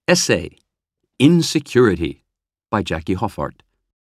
Essay, Insecurity, by Jackie Hoffart.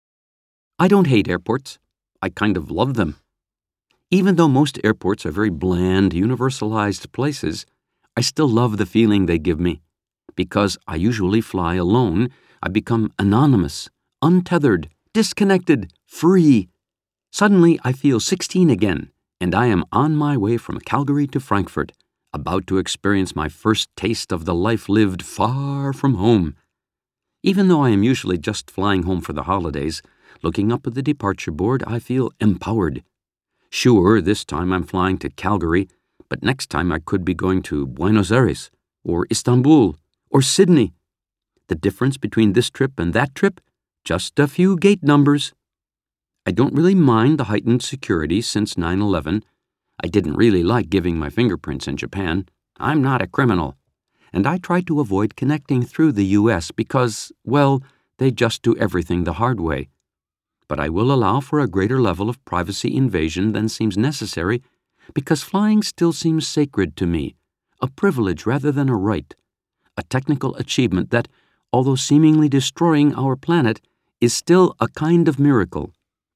I don't hate airports. I kind of love them. Even though most airports are very bland, universalized places, I still love the feeling they give me. Because I usually fly alone, I become anonymous, untethered, disconnected, free. Suddenly, I feel 16 again, and I am on my way from Calgary to Frankfurt, about to experience my first taste of the life lived far from home. Even though I am usually just flying home for the holidays, looking up at the departure board, I feel empowered. Sure, this time I'm flying to Calgary, but next time I could be going to Buenos Aires, or Istanbul, or Sydney. The difference between this trip and that trip? Just a few gate numbers. I don't really mind the heightened security since 9/11. I didn't really like giving my fingerprints in Japan. I'm not a criminal. And I try to avoid connecting through the U.S. because, well, they just do everything the hard way. But I will allow for a greater level of privacy invasion than seems necessary because flying still seems sacred to me, a privilege rather than a right, a technical achievement that, although seemingly destroying our planet, is still a kind of miracle.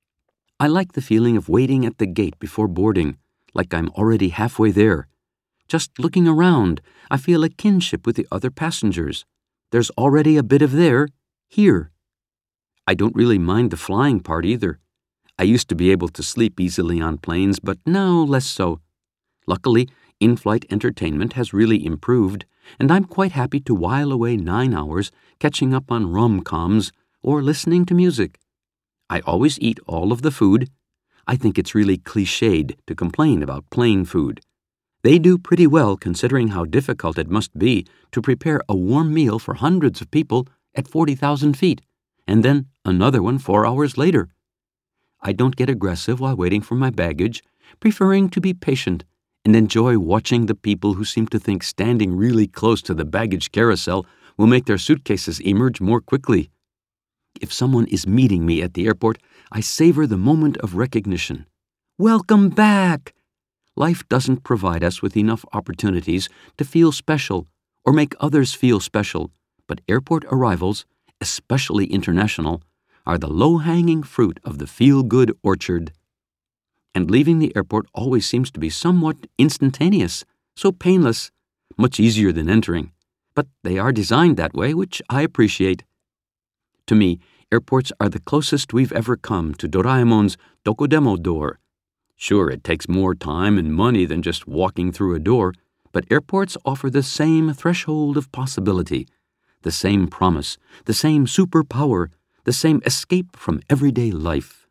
I like the feeling of waiting at the gate before boarding, like I'm already halfway there. Just looking around, I feel a kinship with the other passengers. There's already a bit of there, here. I don't really mind the flying part either. I used to be able to sleep easily on planes, but now less so. Luckily, in-flight entertainment has really improved, and I'm quite happy to while away 9 hours catching up on rom-coms or listening to music. I always eat all of the food. I think it's really cliched to complain about plain food. They do pretty well considering how difficult it must be to prepare a warm meal for hundreds of people at 40,000 feet, and then another one 4 hours later. I don't get aggressive while waiting for my baggage, preferring to be patient and enjoy watching the people who seem to think standing really close to the baggage carousel will make their suitcases emerge more quickly. If someone is meeting me at the airport, I savor the moment of recognition. Welcome back! Life doesn't provide us with enough opportunities to feel special or make others feel special, but airport arrivals, especially international, are the low-hanging fruit of the feel-good orchard. And leaving the airport always seems to be somewhat instantaneous, so painless, much easier than entering. But they are designed that way, which I appreciate. To me, airports are the closest we've ever come to Doraemon's Dokodemo door. Sure, it takes more time and money than just walking through a door, but airports offer the same threshold of possibility, the same promise, the same superpower, the same escape from everyday life.